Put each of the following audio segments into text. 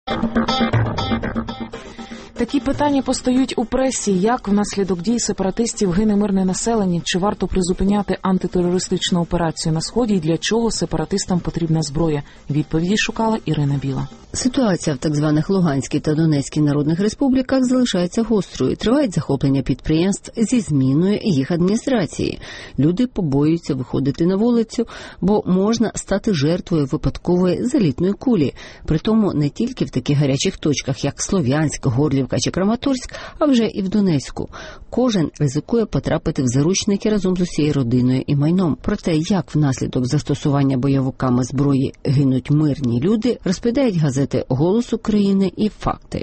Такі питання постають у пресі. Як внаслідок дій сепаратистів гине мирне населення? Чи варто призупиняти антитерористичну операцію на Сході? І для чого сепаратистам потрібна зброя? Відповіді шукала Ірина Біла. Ситуація в так званих Луганській та Донецькій народних республіках залишається гострою. Тривають захоплення підприємств зі зміною їх адміністрації. Люди побоюються виходити на вулицю, бо можна стати жертвою випадкової залітної кулі. Притому не тільки в таких гарячих точках, як Слов'янськ, Горлівка чи Краматорськ, а вже і в Донецьку. Кожен ризикує потрапити в заручники разом з усією родиною і майном. Про те, як внаслідок застосування бойовиками зброї гинуть мирні люди, розповідають газети «Голос України» і «Факти».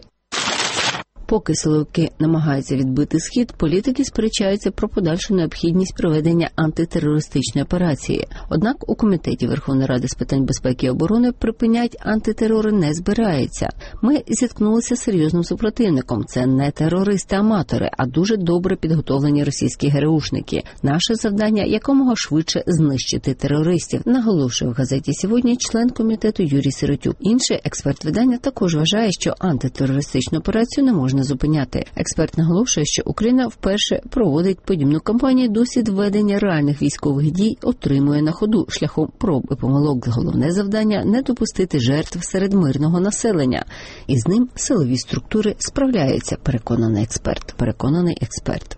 Поки силовики намагаються відбити Схід, політики сперечаються про подальшу необхідність проведення антитерористичної операції. Однак у Комітеті Верховної Ради з питань безпеки і оборони припинять антитерор не збирається. Ми зіткнулися з серйозним супротивником. Це не терористи-аматори, а дуже добре підготовлені російські ГРУшники. Наше завдання – якомога швидше знищити терористів, наголошує в газеті «Сьогодні» член комітету Юрій Сиротюк. Інший експерт видання також вважає, що антитерористичну операцію не можна зупиняти. Експерт наголошує, що Україна вперше проводить подібну кампанію, досвід ведення реальних військових дій отримує на ходу шляхом проб і помилок. Головне завдання – не допустити жертв серед мирного населення. І з ним силові структури справляються, переконаний експерт.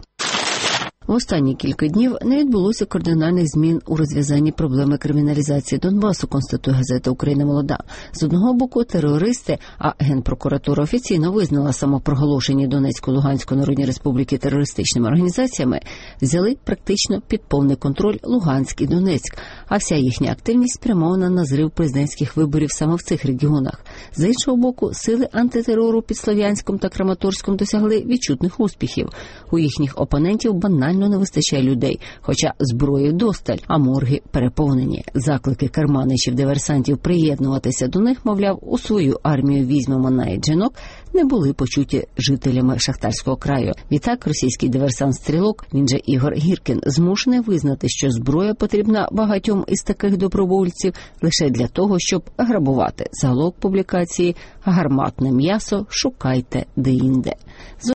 В останні кілька днів не відбулося кардинальних змін у розв'язанні проблеми криміналізації Донбасу, констатує газета «Україна молода». З одного боку терористи, а Генпрокуратура офіційно визнала самопроголошені Донецько-Луганської Народні Республіки терористичними організаціями, взяли практично під повний контроль Луганськ і Донецьк, а вся їхня активність спрямована на зрив президентських виборів саме в цих регіонах. З іншого боку, сили антитерору під Слов'янськом та Краматорськом досягли відчутних успіхів. У їхніх опонентів банально не вистачає людей, хоча зброї вдосталь, а морги переповнені. Заклики керманичів-диверсантів приєднуватися до них, мовляв, у свою армію візьмемо навіть жінок, не були почуті жителями Шахтарського краю. Відтак російський диверсант-стрілок, він же Ігор Гіркін, змушений визнати, що зброя потрібна багатьом із таких добровольців лише для того, щоб грабувати. Заголовок публікації «Гарматне м'ясо шукайте де-інде».